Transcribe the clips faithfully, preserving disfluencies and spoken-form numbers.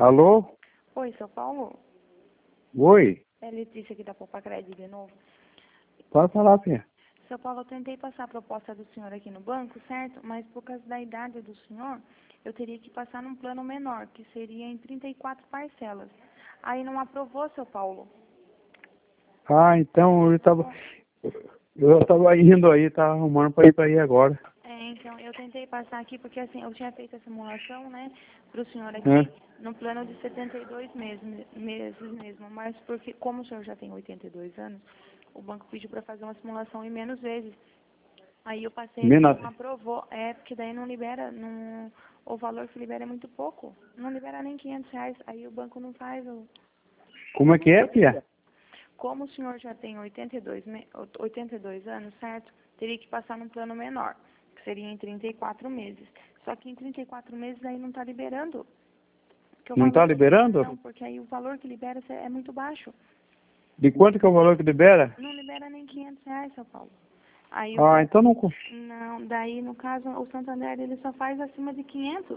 Alô? Oi, seu Paulo? Oi? É Letícia aqui da Poupa Crédito de novo. Pode falar, Pia. Seu Paulo, eu tentei passar a proposta do senhor aqui no banco, certo? Mas por causa da idade do senhor, eu teria que passar num plano menor, que seria em trinta e quatro parcelas. Aí não aprovou, seu Paulo. Ah, então eu tava... Eu tava indo aí, tava arrumando pra ir pra aí agora. É, então, eu tentei passar aqui porque, assim, eu tinha feito a simulação, né, pro senhor Hã? aqui, no plano de setenta e dois meses, meses mesmo, mas porque, como o senhor já tem oitenta e dois anos, o banco pediu para fazer uma simulação em menos vezes. Aí eu passei aqui, Mina... não aprovou, é, porque daí não libera, não, o valor que libera é muito pouco, não libera nem quinhentos reais, aí o banco não faz o... Como é que é, Pia? Como o senhor já tem oitenta e dois, me- oitenta e dois anos, certo? Teria que passar num plano menor, que seria em trinta e quatro meses. Só que em trinta e quatro meses aí não está liberando. Porque o Não tá valor que- liberando? Não, porque aí o valor que libera é muito baixo. De quanto que é o valor que libera? Não libera nem quinhentos reais, São Paulo. Aí o... Ah, então não... Não, daí no caso o Santander ele só faz acima de quinhentos.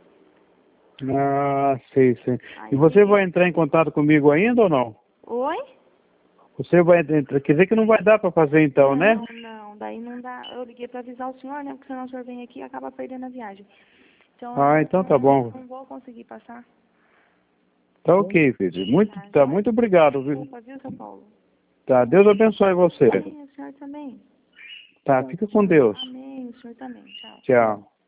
Ah, sei, sei. Aí E eu você liguei. vai entrar em contato comigo ainda ou não? Oi? Você vai entrar... Quer dizer que não vai dar pra fazer então, né? Não, não, daí não dá. Eu liguei para avisar o senhor, né? Porque senão o senhor vem aqui e acaba perdendo a viagem. Então eu Ah, não, então tá não, bom. não vou conseguir passar. Tá ok, filho. Muito, Tá, tá, joia? muito obrigado, viu? Desculpa, viu, São Paulo? Tá, Deus abençoe você. Amém, o senhor também. Tá, fica com Deus. Amém, o senhor também. Tchau. Tchau.